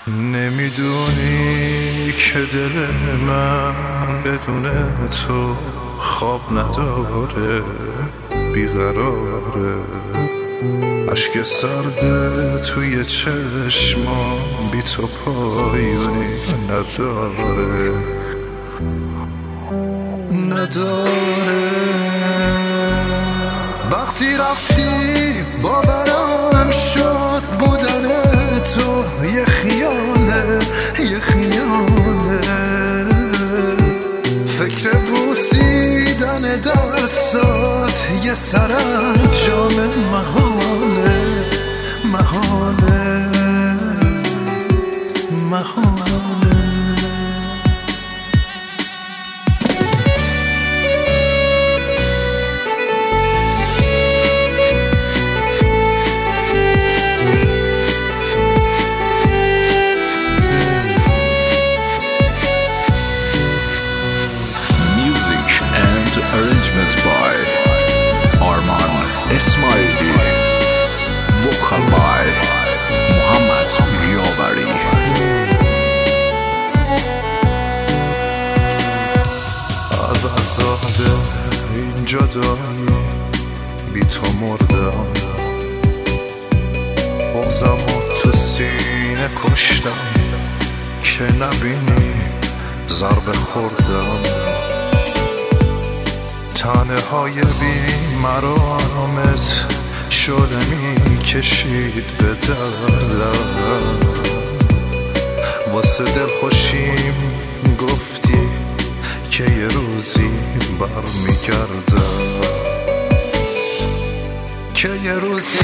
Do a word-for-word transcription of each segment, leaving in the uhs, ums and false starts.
نمیدونی که دل من بدون تو خواب نداره، بیقراره. اشک سرده توی چشمام بی تو پایونی نداره نداره. وقتی رفتی باورم شد بودن تو یه خیاله، یه خیاله. فکر بوسیدن دستات یه سرانجام محاله، محاله، محاله. Arrangement by Arman Esmaili, vocal by Muhammad Yavari. از عذاب این جدایی بی تو مردم، بغضمو تو سینه کشتم که نبینی ضربه خوردم. تنه های بی مرامت شده می کشید به دردم. واسه دل خوشیم گفتی که یه روزی برمیگردم، که یه روزی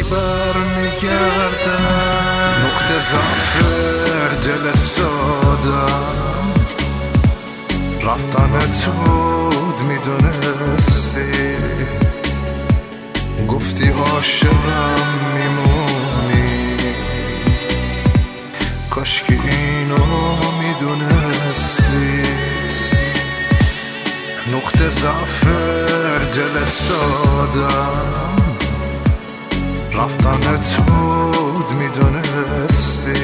برمیگردم. نقطه ضعف دل سادم رفتنت بود میدونستی، گفتی عاشقم میمونی. کاش که اینو میدونستی. نقطه ضعف دل سادم رفتنت بود میدونستی،